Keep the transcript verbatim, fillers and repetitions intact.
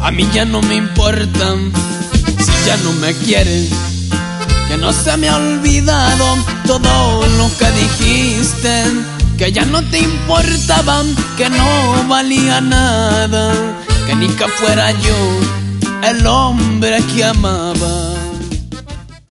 A mí ya no me importa si ya no me quieres, que no se me ha olvidado todo lo que dijiste, que ya no te importaba, que no valía nada, que ni que fuera yo el hombre que amaba.